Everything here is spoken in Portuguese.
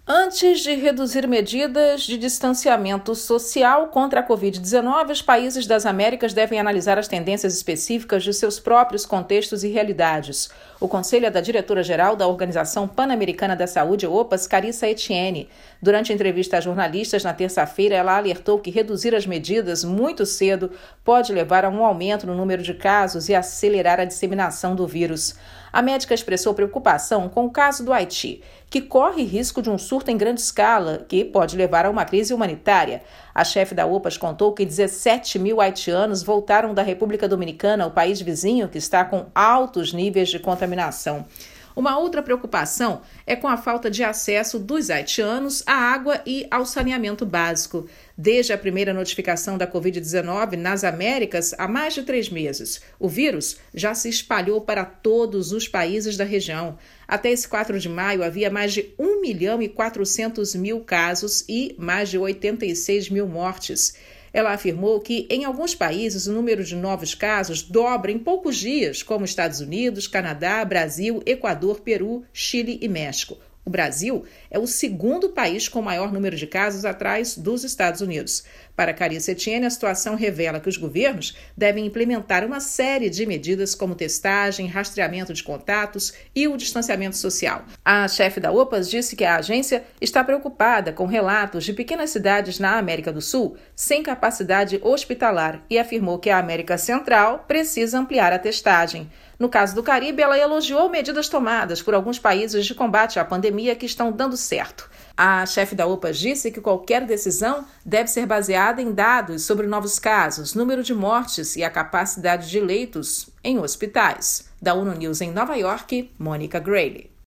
Antes de reduzir medidas de distanciamento social contra a Covid-19, os países das Américas devem analisar as tendências específicas de seus próprios contextos e realidades. O conselho é da diretora-geral da Organização Pan-Americana da Saúde, OPAS, Carissa Etienne. Durante a entrevista a jornalistas na terça-feira, ela alertou que reduzir as medidas muito cedo pode levar a um aumento no número de casos e acelerar a disseminação do vírus. A médica expressou preocupação com o caso do Haiti, que corre risco de um surto em grande escala, que pode levar a uma crise humanitária. A chefe da OPAS contou que 17 mil haitianos voltaram da República Dominicana, o país vizinho que está com altos níveis de contaminação. Uma outra preocupação é com a falta de acesso dos haitianos à água e ao saneamento básico. Desde a primeira notificação da Covid-19 nas Américas, há mais de 3 meses, o vírus já se espalhou para todos os países da região. Até esse 4 de maio, havia mais de 1.400.000 casos e mais de 86 mil mortes. Ela afirmou que, em alguns países, o número de novos casos dobra em poucos dias, como Estados Unidos, Canadá, Brasil, Equador, Peru, Chile e México. O Brasil é o segundo país com maior número de casos atrás dos Estados Unidos. Para Carissa Etienne, a situação revela que os governos devem implementar uma série de medidas como testagem, rastreamento de contatos e o distanciamento social. A chefe da OPAS disse que a agência está preocupada com relatos de pequenas cidades na América do Sul sem capacidade hospitalar e afirmou que a América Central precisa ampliar a testagem. No caso do Caribe, ela elogiou medidas tomadas por alguns países de combate à pandemia que estão dando certo. A chefe da OPAS disse que qualquer decisão deve ser baseada em dados sobre novos casos, número de mortes e a capacidade de leitos em hospitais. Da ONU News em Nova York, Mônica Grayle.